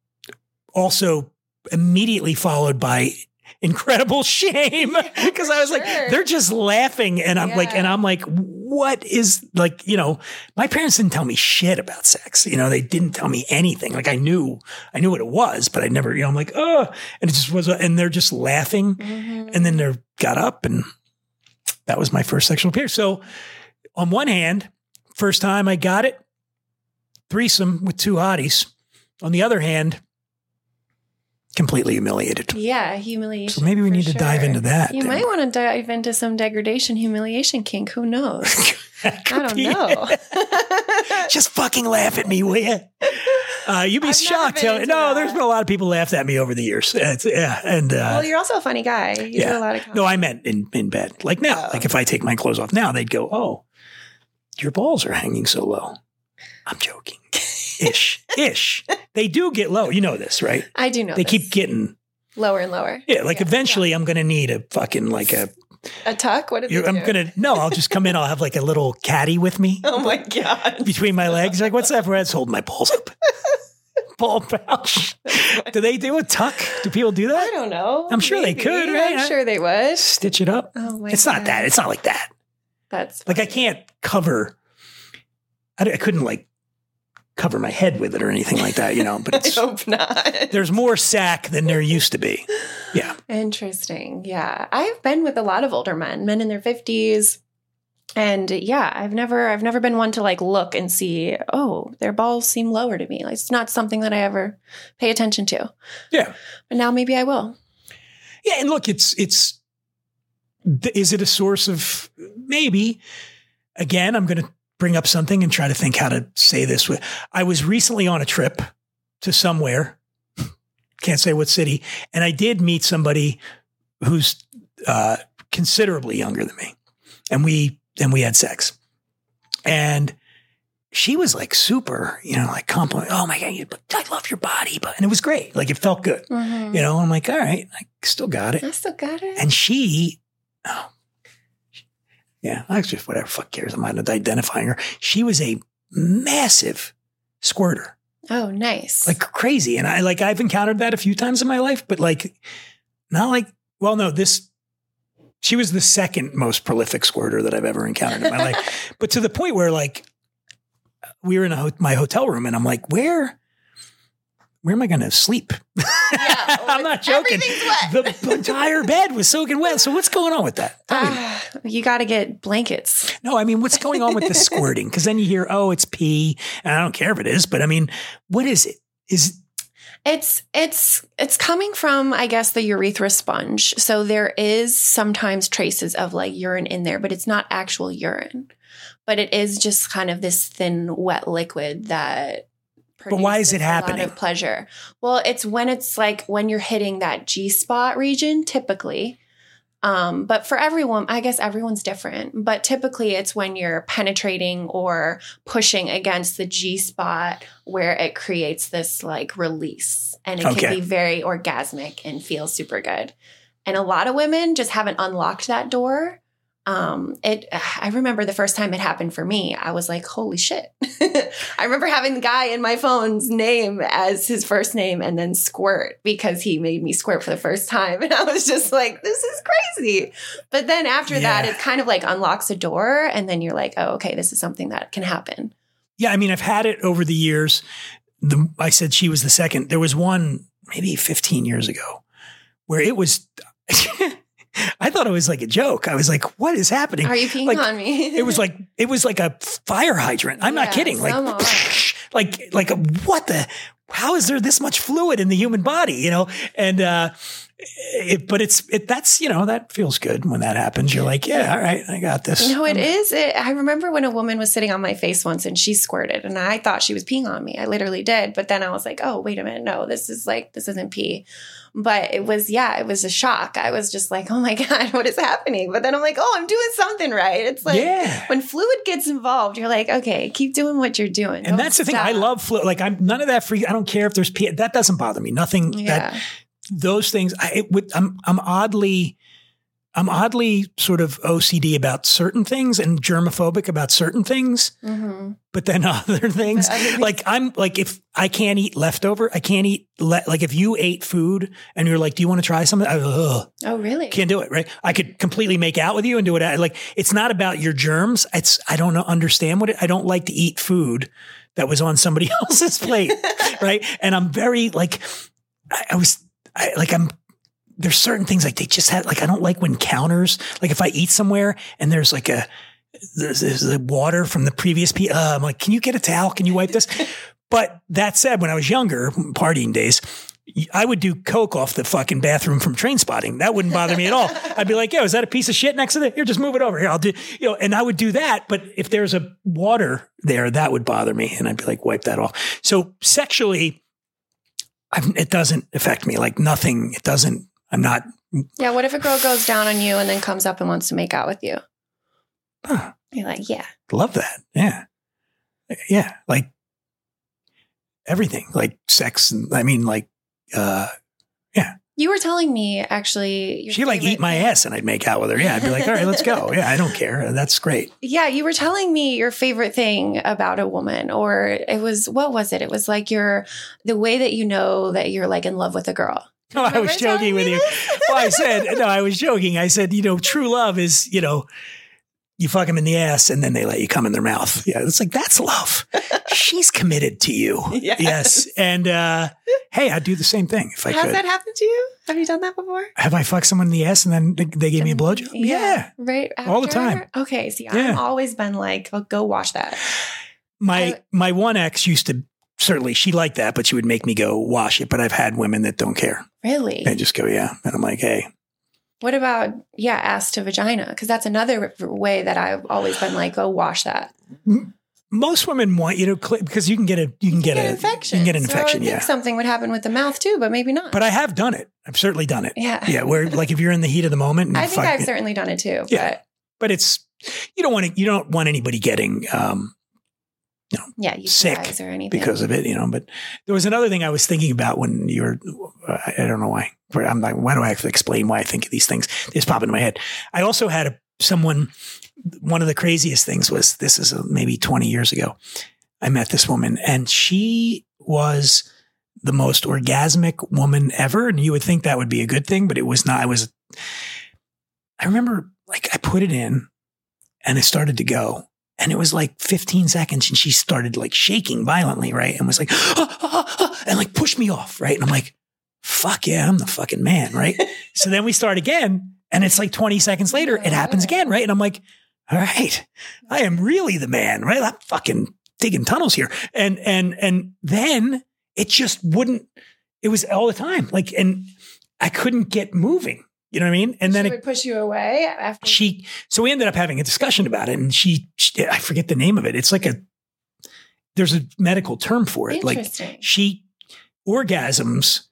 also immediately followed by incredible shame because I was sure. like, they're just laughing. And I'm yeah. like, and I'm like, what is like, you know, my parents didn't tell me shit about sex. You know, they didn't tell me anything. Like I knew, I knew what it was, but I never, you know, I'm like, oh, and it just was, and they're just laughing. Mm-hmm. And then they got up and that was my first sexual appearance. So on one hand, first time I got it, threesome with two hotties. On the other hand, completely humiliated. Yeah, humiliation. So maybe we need sure. to dive into that. You then. might want to dive into some degradation, humiliation kink. Who knows? I don't know. Just fucking laugh at me, will you? Uh, you'd be I've shocked. No, that. There's been a lot of people laughed at me over the years. It's, yeah, and uh, well, you're also a funny guy. You yeah. do a lot of comedy. No, I meant in, in bed. Like now, oh. like if I take my clothes off now, they'd go, "Oh, your balls are hanging so low." I'm joking. Ish, ish. They do get low. You know this, right? I do know. They this. keep getting lower and lower. Yeah, like yeah, eventually, yeah. I'm going to need a fucking like a. A tuck? What did you I'm do? gonna no. I'll just come in. I'll have like a little caddy with me. Oh my god! Between my legs, like what's that? Let's hold my balls up. Ball pouch. Do they do a tuck? Do people do that? I don't know. I'm sure Maybe. they could. Right? I'm sure they would. Stitch it up. Oh my! It's god. not that. It's not like that. That's funny. Like I can't cover. I, I couldn't like cover my head with it or anything like that, you know. But it's, I hope not. There's more sack than there used to be. Yeah. Interesting. Yeah. I've been with a lot of older men, men in their fifties. And yeah, I've never I've never been one to like look and see, oh, their balls seem lower to me. Like, it's not something that I ever pay attention to. Yeah. But now maybe I will. Yeah, and look, it's it's is it a source of maybe again, I'm going to bring up something and try to think how to say this. I was recently on a trip to somewhere. can't say what city. And I did meet somebody who's uh, considerably younger than me. And we, and we had sex. And she was like super, you know, like compliment. Oh my God, you, I love your body. But, and it was great. Like it felt good. Mm-hmm. You know, I'm like, all right, I still got it. I still got it. And she, oh, yeah, I just, whatever, fuck cares. I'm not identifying her. She was a massive squirter. Oh, nice. Like crazy. And I like, I've encountered that a few times in my life, but like, not like, well, no, this, she was the second most prolific squirter that I've ever encountered in my life. But to the point where like, we were in a ho- my hotel room and I'm like, where, where am I going to sleep? Yeah, I'm not joking. Everything's The entire bed was soaking wet. So what's going on with that? Uh, you got to get blankets. No, I mean, what's going on with the squirting? Because then you hear, oh, it's pee. And I don't care if it is, but I mean, what is it? Is It's it's it's coming from, I guess, the urethra sponge. So there is sometimes traces of like urine in there, but it's not actual urine. But it is just kind of this thin, wet liquid that But why is it a happening? lot of pleasure. Well, it's when it's like when you're hitting that G spot region, typically. Um, but for everyone, I guess everyone's different. But typically, it's when you're penetrating or pushing against the G spot where it creates this like release, and it Okay. can be very orgasmic and feel super good. And a lot of women just haven't unlocked that door. Um, it, I remember the first time it happened for me, I was like, holy shit. I remember having the guy in my phone's name as his first name and then squirt because he made me squirt for the first time. And I was just like, this is crazy. But then after Yeah. that, it kind of like unlocks a door. And then you're like, oh, okay, this is something that can happen. Yeah. I mean, I've had it over the years. The, I said she was the second. There was one maybe fifteen years ago where it was, I thought it was like a joke. I was like, what is happening? Are you peeing like, on me? it was like, it was like a fire hydrant. I'm Yeah, not kidding. Like, some are. like, like a, what the, how is there this much fluid in the human body? You know? And, uh, it, but it's, it, that's, you know, that feels good when that happens. You're like, yeah, all right, I got this. No, it is. It, I remember when a woman was sitting on my face once and she squirted and I thought she was peeing on me. I literally did. But then I was like, oh, wait a minute. No, this is like, this isn't pee. But it was, yeah, it was a shock. I was just like, oh my God, what is happening? But then I'm like, oh, I'm doing something right. It's like Yeah. when fluid gets involved, you're like, okay, keep doing what you're doing. And Don't that's the thing. I stop. love fluid. Like I'm none of that free. I don't care if there's pee. That doesn't bother me. Nothing Yeah. that those things. I, it would, I'm, I'm oddly, I'm oddly sort of O C D about certain things and germophobic about certain things, Mm-hmm. but then other things, Other things. like I'm like, if I can't eat leftover, I can't eat, le- like if you ate food and you're like, do you want to try something? I ugh, Oh, really? can't do it. Right. I could completely make out with you and do it. Like, it's not about your germs. It's, I don't know, understand what it, I don't like to eat food that was on somebody else's plate. Right. And I'm very like, I, I was I, like, I'm, there's certain things like they just had, like, I don't like when counters, like if I eat somewhere and there's like a, there's, there's the water from the previous, pe- uh, I'm like, can you get a towel? Can you wipe this? But that said, when I was younger, partying days, I would do coke off the fucking bathroom from Train Spotting. That wouldn't bother me at all. I'd be like, yo, is that a piece of shit next to it? Here, just move it over here. I'll do, you know, and I would do that. But if there's a water there, that would bother me. And I'd be like, wipe that off. So sexually, I've, it doesn't affect me. Like nothing, it doesn't, I'm not. Yeah. What if a girl goes down on you and then comes up and wants to make out with you? Huh, You're like, yeah. love that. Yeah. Yeah. Like everything, like sex. And I mean, like, uh, yeah. You were telling me actually. your She'd like favorite eat my thing- ass and I'd make out with her. Yeah. I'd be like, all right, let's go. Yeah. I don't care. That's great. Yeah, you were telling me your favorite thing about a woman, or it was, what was it? It was like your, the way that you know that you're like in love with a girl. No, I was Remember telling joking with me you. this? Well, I said, no, I was joking. I said, you know, true love is, you know, you fuck them in the ass and then they let you come in their mouth. Yeah. It's like, that's love. She's committed to you. Yes. Yes. And, uh, hey, I'd do the same thing if I Has could. that happened to you? Have you done that before? Have I fucked someone in the ass and then they, they gave me a blowjob? Yeah. Right after? All the time. Okay. See, Yeah. I've always been like, oh, go watch that. My, I- my one ex used to, certainly she liked that, but she would make me go wash it. But I've had women that don't care. Really? They just go, yeah. And I'm like, hey. What about, yeah, ass to vagina? Because that's another way that I've always been like, go wash that. most women want you to click because you can get a you can get, Get a infection. You can get an So I infection. would yeah, think something would happen with the mouth too, but maybe not. but I have done it. I've certainly done it. Yeah. yeah. Where like if you're in the heat of the moment, and I think fuck I've it. certainly done it too. Yeah. But But it's you don't want to you don't want anybody getting um, yeah, U T Is sick or anything because of it, you know. But there was another thing I was thinking about when you're. I don't know why. I'm like, why do I have to explain why I think of these things? They just pop into my head. I also had a, someone. One of the craziest things was this is a, maybe twenty years ago. I met this woman, and she was the most orgasmic woman ever. And you would think that would be a good thing, but it was not. I was. I remember, like, I put it in, and it started to go. And it was like fifteen seconds and she started like shaking violently, right? And was like, ah, ah, ah, and like pushed me off, right? And I'm like, fuck yeah, I'm the fucking man, right? So then we start again and it's like twenty seconds later, it happens again, right? And I'm like, all right, I am really the man, right? I'm fucking digging tunnels here. And, and, and then it just wouldn't, it was all the time. Like, and I couldn't get moving. You know what I mean? And then she it would push you away after she, so we ended up having a discussion about it and she, she, I forget the name of it. It's like a, there's a medical term for it. Like she orgasms.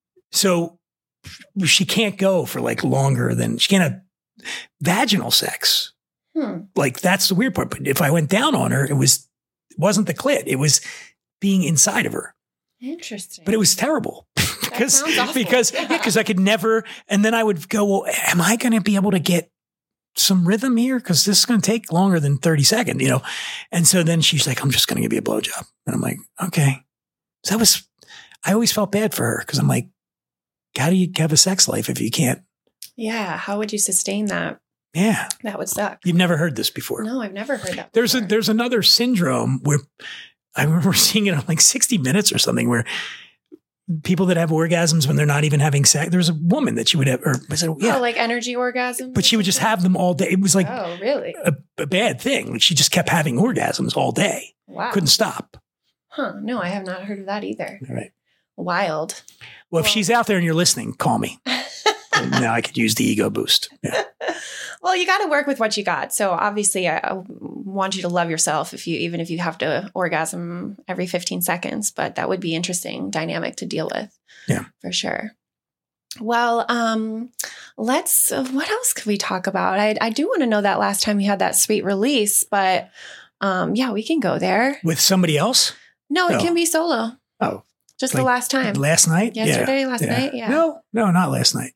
So she can't go for like longer than she can't have vaginal sex. Hmm. Like that's the weird part. But if I went down on her, it was, it wasn't the clit. It was being inside of her. Interesting. But it was terrible. Because, awful. because, yeah, because I could never, and then I would go, well, am I going to be able to get some rhythm here? Because this is going to take longer than thirty seconds, you know? And so then she's like, I'm just going to give you a blowjob. And I'm like, okay. So that was, I always felt bad for her because I'm like, how do you have a sex life if you can't? Yeah. How would you sustain that? Yeah. That would suck. You've never heard this before. No, I've never heard that There's before. a, there's another syndrome where I remember seeing it on like sixty minutes or something where people that have orgasms when they're not even having sex. There's a woman that she would have, or was it, yeah. Oh, like energy orgasm? But she would just have them all day. It was like oh, really? a, a bad thing. Like she just kept having orgasms all day. Wow. Couldn't stop. Huh. No, I have not heard of that either. All right. Wild. Well, if Well- she's out there and you're listening, call me. Now I could use the ego boost. Yeah. Well, you got to work with what you got. So obviously, I, I want you to love yourself if you, even if you have to orgasm every fifteen seconds. But that would be interesting dynamic to deal with. Yeah, for sure. Well, um, let's. Uh, what else could we talk about? I, I do want to know that last time you had that sweet release, but um, yeah, we can go there. With somebody else? No, it No. can be solo. Oh, Just like the last time. Last night? Yesterday, Yeah. last Yeah. night. Yeah. No, no, not last night.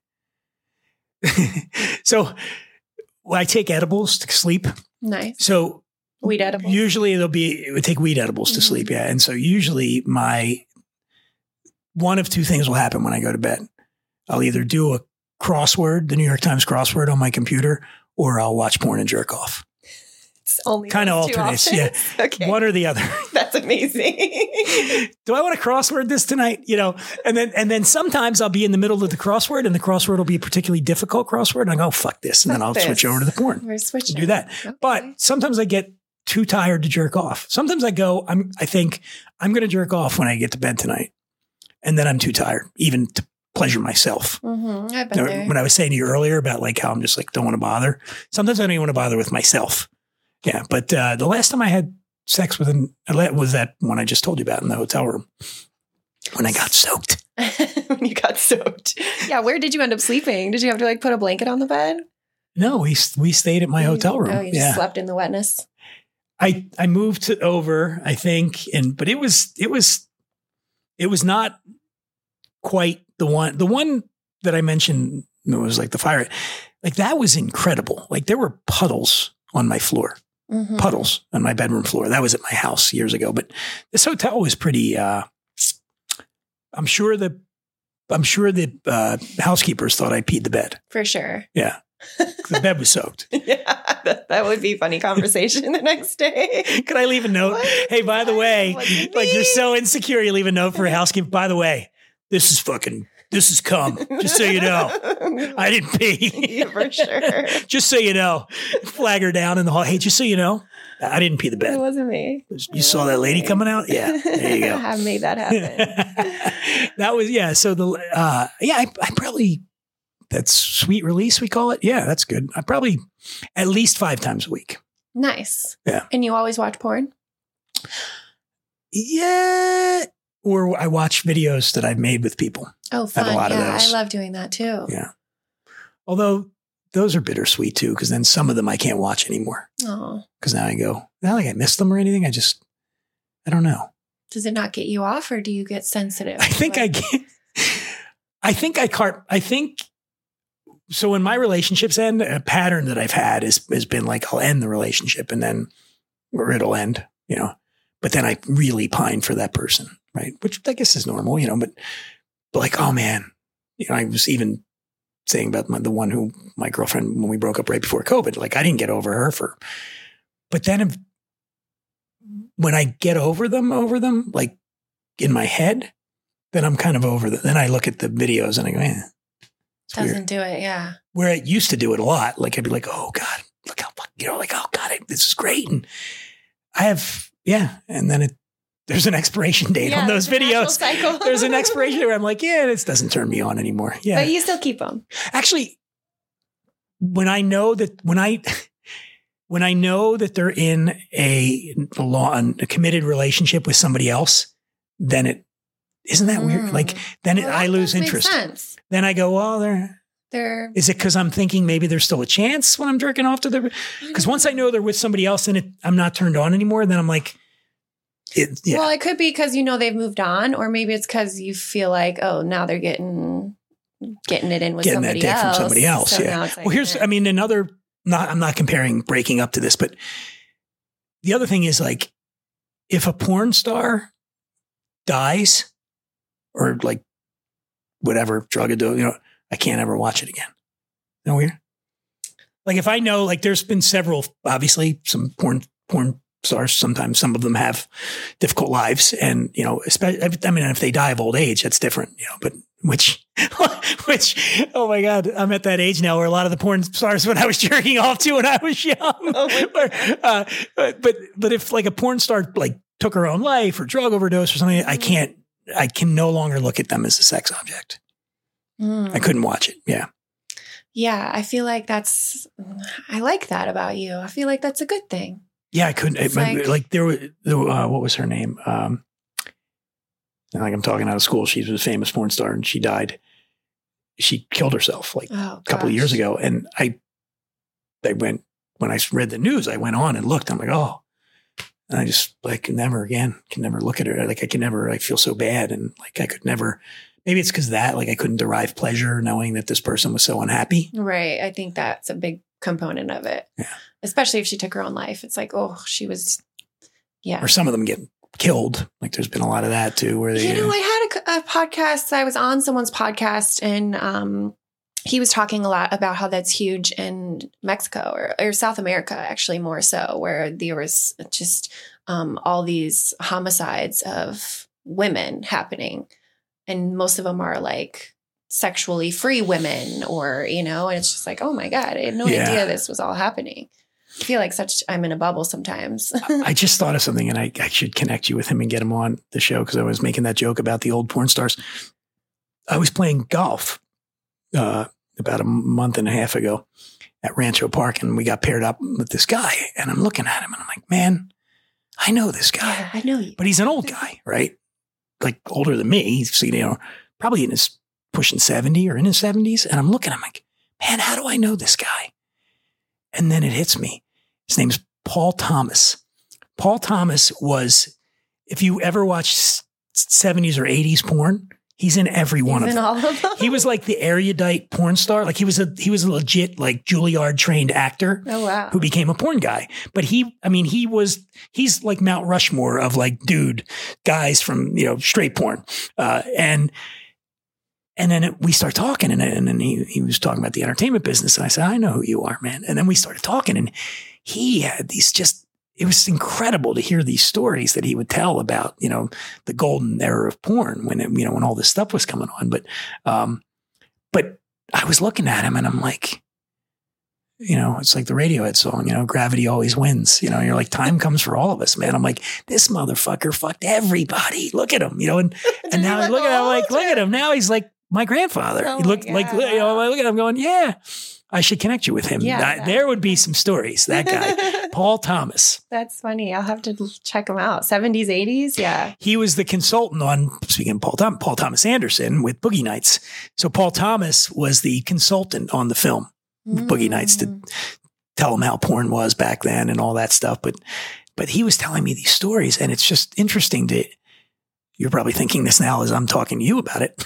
So well, I take edibles to sleep. Nice. So Weed edibles. usually it'll be, it would take weed edibles to Mhm. sleep. Yeah. And so usually my, one of two things will happen when I go to bed. I'll either do a crossword, the New York Times crossword on my computer, or I'll watch porn and jerk off. It's only Kind of those two alternates. options? Yeah. Okay. One or the other. That's amazing. Do I want to crossword this tonight? You know, and then, and then sometimes I'll be in the middle of the crossword and the crossword will be a particularly difficult crossword. And I go, fuck this. And then Fuck I'll this. switch over to the porn. We're switching. Do that. Okay. But sometimes I get too tired to jerk off. Sometimes I go, I'm, I think I'm going to jerk off when I get to bed tonight. And then I'm too tired, even to pleasure myself. Mm-hmm. I've been there. When I was saying to you earlier about like how I'm just like, don't want to bother. Sometimes I don't even want to bother with myself. Yeah. But uh, the last time I had sex with an, was that one I just told you about in the hotel room when I got soaked. When you got soaked. Yeah. Where did you end up sleeping? Did you have to like put a blanket on the bed? No, we, we stayed at my hotel room. Oh, you just yeah. slept in the wetness. I, I moved to over, I think, and, but it was, it was, it was not quite the one, the one that I mentioned was like the fire, like that was incredible. Like there were puddles on my floor, Mm-hmm. puddles on my bedroom floor. That was at my house years ago, but this hotel was pretty, uh, I'm sure the, I'm sure the uh, housekeepers thought I peed the bed. For sure. Yeah. The bed was soaked. Yeah. That, that would be funny conversation the next day. Could I leave a note? What? Hey, by the way, What do you like you're mean? so insecure, you leave a note for a housekeeper. By the way, this is fucking, this is cum. Just so you know, I didn't pee. Yeah, for sure. Just so you know, flag her down in the hall. Hey, just so you know, I didn't pee the It bed. wasn't me. You saw that lady coming out? Yeah, there you go. I made that happen. That was, yeah. So the, uh, yeah, I, I probably, that's sweet release, we call it. Yeah, that's good. I probably at least five times a week. Nice. Yeah. And you always watch porn? Yeah. Or I watch videos that I've made with people. Oh, fun. I have a lot yeah, of those. I love doing that too. Yeah. Although those are bittersweet too, because then some of them I can't watch anymore. Oh. Because now I go, not like I missed them or anything. I just, I don't know. Does it not get you off, or do you get sensitive? I think I get, I think I cart, I think, so when my relationships end, a pattern that I've had is, has been like, I'll end the relationship and then, or it'll end, you know, but then I really pine for that person, right? Which I guess is normal, you know, but, but like, oh man, you know, I was even saying about my, the one who, my girlfriend, when we broke up right before COVID, like I didn't get over her for, but then if, when I get over them, over them, like in my head, then I'm kind of over them. Then I look at the videos and I go, eh. Doesn't weird. do it, yeah. Where I used to do it a lot. Like I'd be like, oh God, look how, you know, like, oh God, I, this is great. And I have, yeah. And then it, there's an expiration date yeah, on those videos. Cycle. There's an expiration date where I'm like, yeah, this doesn't turn me on anymore. Yeah. But you still keep them. Actually, when I know that, when I, when I know that they're in a, a, law, a committed relationship with somebody else, then it, isn't that mm. weird? Like then well, it, I lose interest. Sense. Then I go, well, they're, they're, is it because I'm thinking maybe there's still a chance when I'm jerking off to the, because once I know they're with somebody else and it, I'm not turned on anymore, then I'm like, it, yeah. Well, it could be because, you know, they've moved on, or maybe it's because you feel like, oh, now they're getting, getting it in with getting somebody that dick else. from somebody else. So yeah. Like, well, here's, I mean, another, not, I'm not comparing breaking up to this, but the other thing is like, if a porn star dies or like whatever drug it do, you know, I can't ever watch it again. Isn't that weird? Like if I know, like there's been several, obviously some porn, porn stars, sometimes some of them have difficult lives and, you know, especially, I mean, if they die of old age, that's different, you know, but which, which, oh my God, I'm at that age now where a lot of the porn stars when I was jerking off to when I was young. Oh uh, but, but if like a porn star like took her own life or drug overdose or something, I can't, I can no longer look at them as a sex object. Mm. I couldn't watch it. Yeah. Yeah. I feel like that's, I like that about you. I feel like that's a good thing. Yeah. I couldn't, it, like, like there was, uh, what was her name? Um, like I'm talking out of school. She was a famous porn star and she died. She killed herself like oh, a couple of years ago. And I, I went, when I read the news, I went on and looked, I'm like, oh, and I just like never again, can never look at her. Like I can never, I feel so bad. And like, I could never, maybe it's because that, like I couldn't derive pleasure knowing that this person was so unhappy. Right. I think that's a big component of it. Yeah. Especially if she took her own life. It's like, oh, she was, yeah. Or some of them get killed. Like there's been a lot of that too, where they, you know, I had a, a podcast. I was on someone's podcast and, um, he was talking a lot about how that's huge in Mexico or, or South America, actually more so, where there was just um, all these homicides of women happening. And most of them are like sexually free women or, you know, and it's just like, oh my God, I had no yeah. idea this was all happening. I feel like such, I'm in a bubble sometimes. I just thought of something and I, I should connect you with him and get him on the show because I was making that joke about the old porn stars. I was playing golf. Uh, about a month and a half ago at Rancho Park. And we got paired up with this guy and I'm looking at him and I'm like, man, I know this guy. Yeah, I know you. But he's an old guy, right? Like older than me. He's, you know, probably in his pushing seventy or in his seventies. And I'm looking at him like, man, how do I know this guy? And then it hits me. His name's Paul Thomas. Paul Thomas was, if you ever watched seventies or eighties porn, he's in every one he's of them. All of them. He was like the erudite porn star. Like he was a he was a legit like Juilliard trained actor. Oh wow! Who became a porn guy. But he, I mean, he was he's like Mount Rushmore of like dude guys from you know straight porn. Uh, and and then it, we start talking, and and then he he was talking about the entertainment business, and I said, I know who you are, man. And then we started talking, and he had these just. It was incredible to hear these stories that he would tell about, you know, the golden era of porn when, it, you know, when all this stuff was coming on. But, um, but I was looking at him and I'm like, you know, it's like the Radiohead song, you know, gravity always wins. You know, you're like, time comes for all of us, man. I'm like, this motherfucker fucked everybody. Look at him, you know, and, and now I look at him, like, look at him. Now he's like my grandfather. Oh he looked like, you know, I look at him going, yeah. I should connect you with him. Yeah, I, there would be some stories. That guy, Paul Thomas. That's funny. I'll have to check him out. seventies, eighties. Yeah. He was the consultant on, speaking of Paul Thomas, Paul Thomas Anderson with Boogie Nights. So Paul Thomas was the consultant on the film mm. Boogie Nights to tell him how porn was back then and all that stuff. But, but he was telling me these stories, and it's just interesting to, you're probably thinking this now as I'm talking to you about it.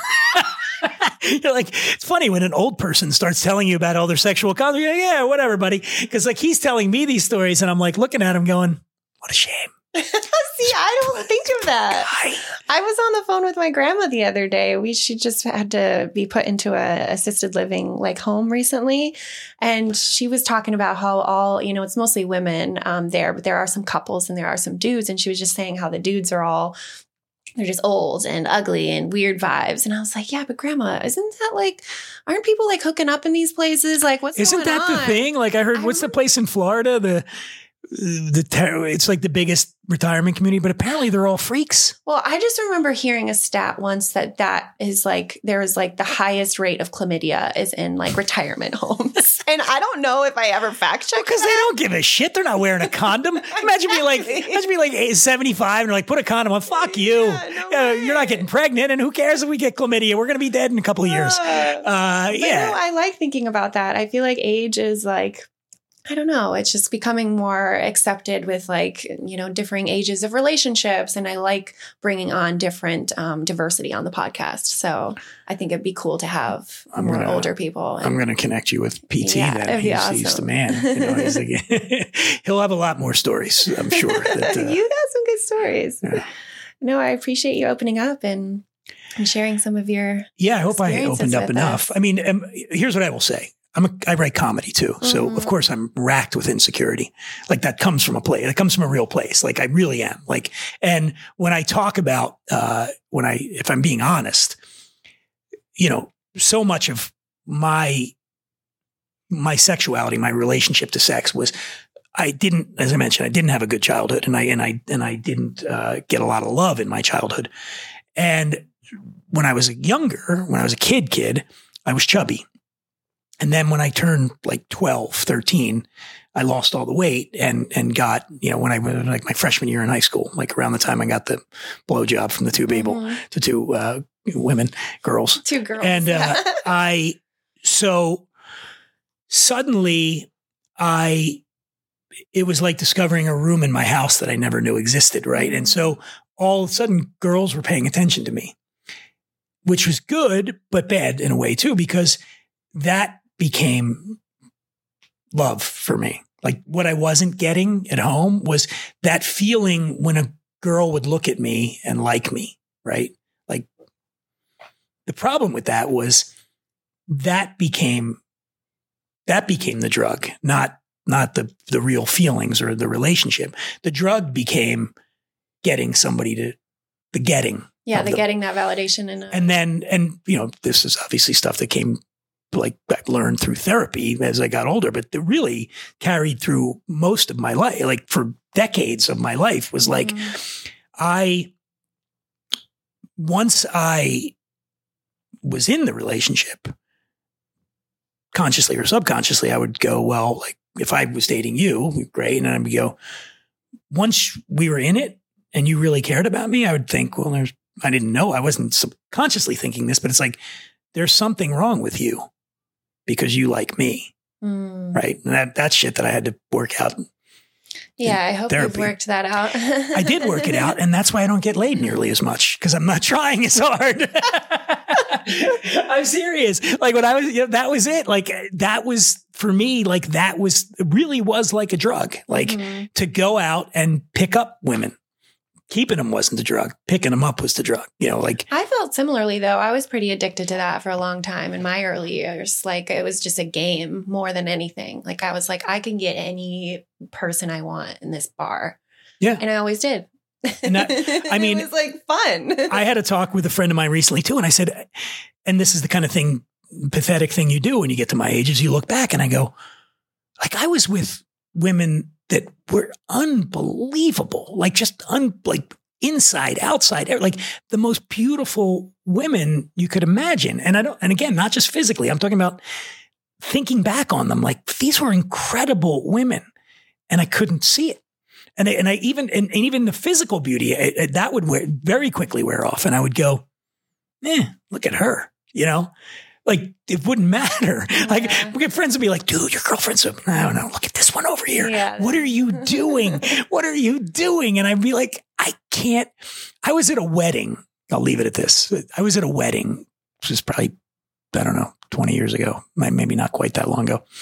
You're like, it's funny when an old person starts telling you about all their sexual conduct. You're like, yeah, whatever, buddy. Because like he's telling me these stories, and I'm like looking at him going, what a shame. See, I don't think of that. Guy. I was on the phone with my grandma the other day. We she just had to be put into a assisted living like home recently, and she was talking about how all you know it's mostly women um, there, but there are some couples and there are some dudes, and she was just saying how the dudes are all. They're just old and ugly and weird vibes. And I was like, yeah, but grandma, isn't that like, aren't people like hooking up in these places? Like, what's isn't going on? Isn't that the thing? Like I heard, I what's the place in Florida? The, the, ter- it's like the biggest retirement community, but apparently they're all freaks. Well, I just remember hearing a stat once that that is like, there is like the highest rate of chlamydia is in like retirement homes. And I don't know if I ever fact checked because they don't give a shit. They're not wearing a condom. Imagine being like, imagine being like seventy-five and you're like, put a condom on. Fuck you. Yeah, no uh, you're not getting pregnant. And who cares if we get chlamydia? We're going to be dead in a couple of years. Uh, uh, yeah. No, I like thinking about that. I feel like age is like, I don't know. It's just becoming more accepted with like, you know, differing ages of relationships. And I like bringing on different um, diversity on the podcast. So I think it'd be cool to have I'm more gonna, older people. And, I'm going to connect you with P T. Yeah, then he's, awesome. he's the man. You know, he's like, he'll have a lot more stories, I'm sure. That, uh, you got some good stories. Yeah. No, I appreciate you opening up and, and sharing some of your Yeah, I hope I opened up enough. Us. I mean, um, here's what I will say. I'm a, I write comedy too. So mm-hmm. of course I'm racked with insecurity. Like that comes from a place. It comes from a real place. Like I really am. Like, and when I talk about, uh, when I, if I'm being honest, you know, so much of my, my sexuality, my relationship to sex was, I didn't, as I mentioned, I didn't have a good childhood and I, and I, and I didn't, uh, get a lot of love in my childhood. And when I was younger, when I was a kid, kid, I was chubby. And then when I turned like twelve, thirteen, I lost all the weight and, and got, you know, when I was like my freshman year in high school, like around the time I got the blowjob from the two people, mm-hmm. the two, uh, women, girls, two girls. And, uh, I, so suddenly I, it was like discovering a room in my house that I never knew existed. Right. And so all of a sudden girls were paying attention to me, which was good, but bad in a way too, because that became love for me. Like what I wasn't getting at home was that feeling when a girl would look at me and like me, right? Like the problem with that was that became, that became the drug, not, not the, the real feelings or the relationship. The drug became getting somebody to, the getting. Yeah, the, the getting that validation. In a- and then, and you know, this is obviously stuff that came like I learned through therapy as I got older, but it really carried through most of my life, like for decades of my life was like, mm. I, once I was in the relationship, consciously or subconsciously, I would go, well, like if I was dating you, great. And then I would go, once we were in it and you really cared about me, I would think, well, there's, I didn't know, I wasn't subconsciously thinking this, but it's like, there's something wrong with you. Because you like me, mm. right? And that that's shit that I had to work out. Yeah, I hope therapy. You've worked that out. I did work it out, and that's why I don't get laid nearly as much because I'm not trying as hard. I'm serious. Like when I was, you know, that was it. Like that was for me. Like that was really was like a drug. Like mm-hmm. to go out and pick up women. Keeping them wasn't the drug. Picking them up was the drug. You know, like I felt similarly though. I was pretty addicted to that for a long time in my early years. Like it was just a game more than anything. Like I was like, I can get any person I want in this bar. Yeah. And I always did. And that, I mean, it was like fun. I had a talk with a friend of mine recently too. And I said, and this is the kind of thing, pathetic thing you do when you get to my age is you look back and I go, like I was with women that were unbelievable, like just un, like inside, outside, like the most beautiful women you could imagine. And I don't, and again, not just physically, I'm talking about thinking back on them, like these were incredible women and I couldn't see it. And I, and I even, and, and even the physical beauty, it, it, that would wear, very quickly wear off. And I would go, eh, look at her, you know, like it wouldn't matter. Yeah. Like my friends would be like, dude, your girlfriend's, a, no, no, look at this one over here. Yeah. What are you doing? What are you doing? And I'd be like, I can't, I was at a wedding. I'll leave it at this. I was at a wedding, which was probably, I don't know, twenty years ago, maybe not quite that long ago.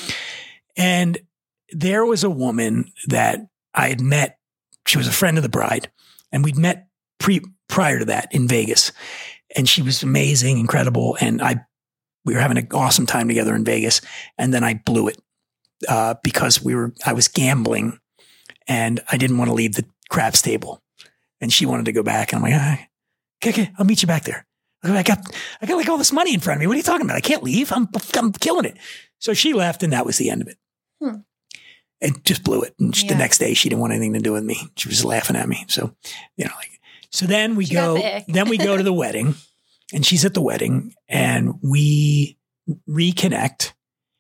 And there was a woman that I had met. She was a friend of the bride, and we'd met pre prior to that in Vegas. And she was amazing, incredible. And I, we were having an awesome time together in Vegas. And then I blew it uh, because we were, I was gambling and I didn't want to leave the craps table. And she wanted to go back. And I'm like, ah, okay, okay, I'll meet you back there. I got, I got like all this money in front of me. What are you talking about? I can't leave. I'm, I'm killing it. So she left, and that was the end of it. Hmm. And just blew it. And yeah. The next day, she didn't want anything to do with me. She was laughing at me. So, you know, like, so then we she go, the then we go to the wedding, and she's at the wedding, and we reconnect,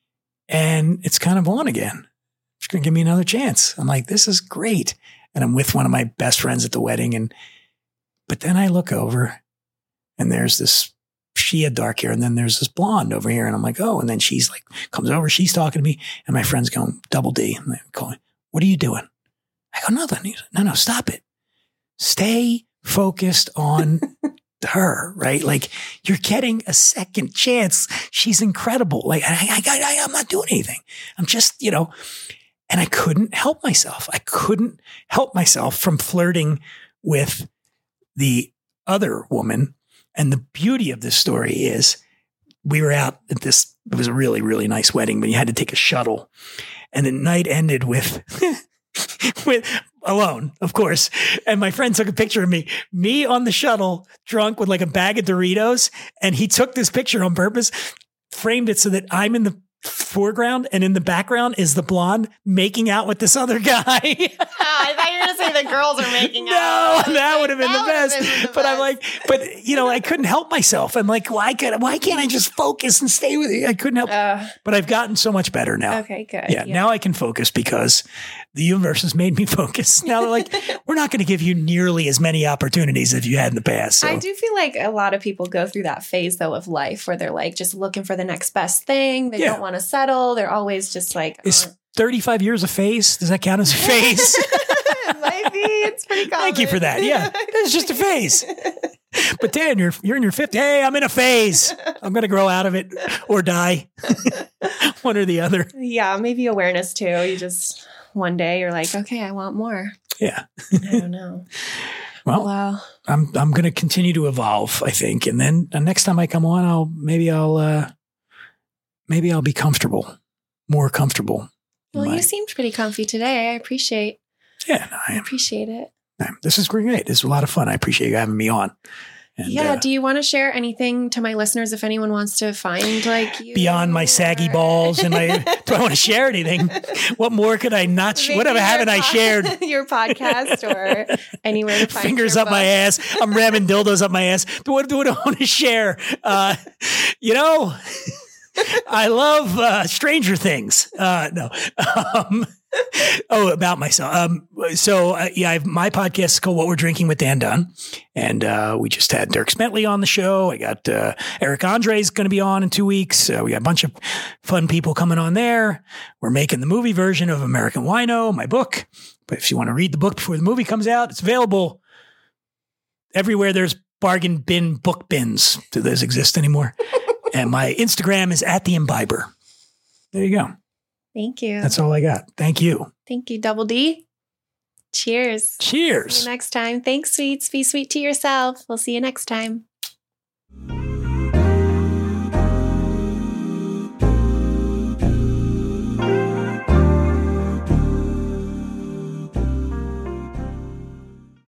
and it's kind of on again. She's going to give me another chance. I'm like, this is great. And I'm with one of my best friends at the wedding. And, but then I look over, and there's this, she had dark hair, and then there's this blonde over here. And I'm like, oh, and then she's like, comes over, she's talking to me, and my friend's going, Double D. And they call me, what are you doing? I go, nothing. He's like, no, no, stop it. Stay focused on her, right? Like, you're getting a second chance. She's incredible. Like, I, I, I, I'm not doing anything. I'm just, you know, and I couldn't help myself. I couldn't help myself from flirting with the other woman. And the beauty of this story is we were out at this, it was a really, really nice wedding, but you had to take a shuttle. And the night ended with, with alone, of course. And my friend took a picture of me, me on the shuttle, drunk with like a bag of Doritos. And he took this picture on purpose, framed it so that I'm in the foreground, and in the background is the blonde making out with this other guy. Oh, I thought you were going to say the girls are making no, out. No, that would have been, the best. Been the but best. I'm like, but you know, I couldn't help myself. I'm like, why could, why can't I just focus and stay with you? I couldn't help. Uh, but I've gotten so much better now. Okay, good. Yeah, yeah. Now I can focus because the universe has made me focus. Now they're like, we're not going to give you nearly as many opportunities as you had in the past. So. I do feel like a lot of people go through that phase though of life where they're like just looking for the next best thing. They yeah. don't want to settle. They're always just like, is uh, thirty-five years a phase? Does that count as a phase? It might be. It's pretty common. Thank you for that. Yeah, it's just a phase. But Dan, you're you're in your fifties. Hey, I'm in a phase. I'm going to grow out of it or die. One or the other. Yeah, maybe awareness too. You just one day you're like, okay, I want more. Yeah. I don't know. Well, wow. I'm I'm going to continue to evolve, I think, and then the next time I come on, I'll maybe I'll uh, maybe I'll be comfortable. More comfortable. Well, my... you seemed pretty comfy today. I appreciate. Yeah, no, I, I appreciate it. This is great. This is a lot of fun. I appreciate you having me on. And, yeah. Uh, do you want to share anything to my listeners if anyone wants to find like you? Beyond my or... saggy balls and my, do I want to share anything? What more could I not, sh- whatever haven't pod- I shared? Your podcast or anywhere to find Fingers up book. my ass. I'm ramming dildos up my ass. But what do I want to share? Uh, you know... I love uh, Stranger Things. Uh, no. Um, oh, about myself. Um, so, uh, yeah, I have my podcast is called What We're Drinking with Dan Dunn. And uh, we just had Dirk Bentley on the show. I got uh, Eric Andre is going to be on in two weeks. Uh, we got a bunch of fun people coming on there. We're making the movie version of American Wino, my book. But if you want to read the book before the movie comes out, it's available everywhere there's bargain bin book bins. Do those exist anymore? And my Instagram is at the Imbiber. There you go. Thank you. That's all I got. Thank you. Thank you, Double D. Cheers. Cheers. See you next time. Thanks, sweets. Be sweet to yourself. We'll see you next time.